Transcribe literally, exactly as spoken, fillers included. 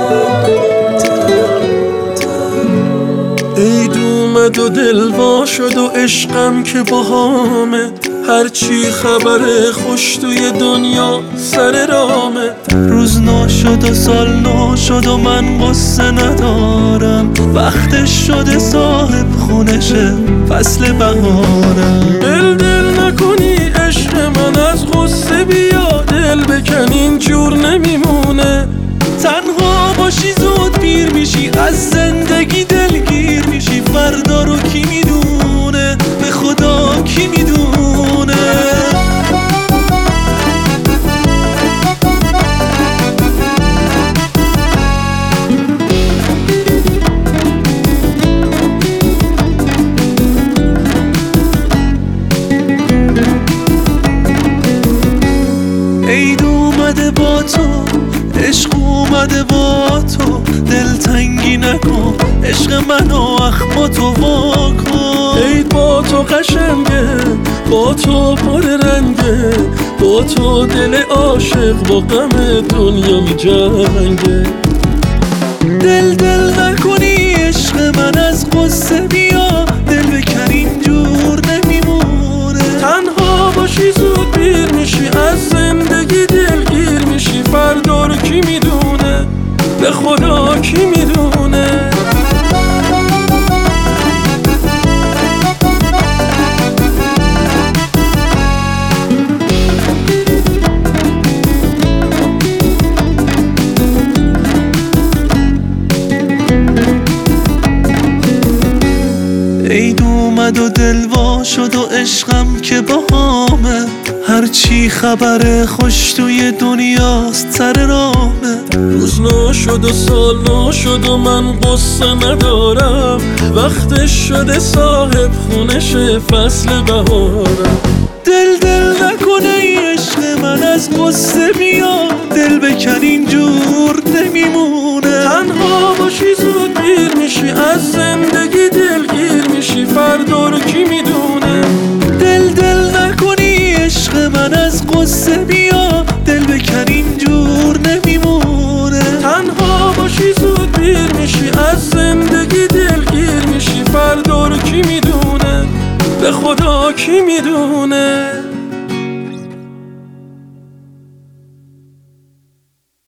عید اومد و دل وا شد و عشقم که باهامه، هرچی خبر خوش توی دنیا سر رامه. روز نو شد و سال نو شد و من قصه ندارم، وقتش شده صاحب خونشه فصل بهارم. دل دل نکنی عشق من از غصه بیا، دل بکن اینجور نمیمونه. تنها باشی زود پیر میشی، از زندگی دلگیر میشی، فردا رو کی میدونه، به خدا کی میدونه. عید اومده با تو، عشق اومده با تو، دلتنگی نکن عشق منو اخماتو واکن. عید با تو قشنگه، با تو پر رنگه، با تو دل عاشق با غم دنیا می جنگه. دل دل نکنی عشق من از قصه بیا، دل بکن اینجور نمیمونه. تنها باشی زود پیر میشی، از زندگی دلگیر میشی، فردا رو کی میدونه، به خدا کی میدونه. عید اومد و دل وا شد و عشقم که باهامه، هرچی خبر خوش توی دنیاست سر رامه. روز نو شد و سال نو شد و من قصه ندارم، وقتش شده صاحب خونشه فصل بهارم. دل دل نکنه عشق من از قصه بیا، دل بکن اینجور نمیمونه. تنها باشی زود پیر میشی، از زندگی دلگیر میشی، فردا رو کی میدونه. دل دل نکنی عشق من از قصه بیا، دل بکن اینجور نمیمونه. تنها باشی زود پیر میشی، از زندگی دلگیر میشی، فردا رو کی میدونه، به خدا کی میدونه.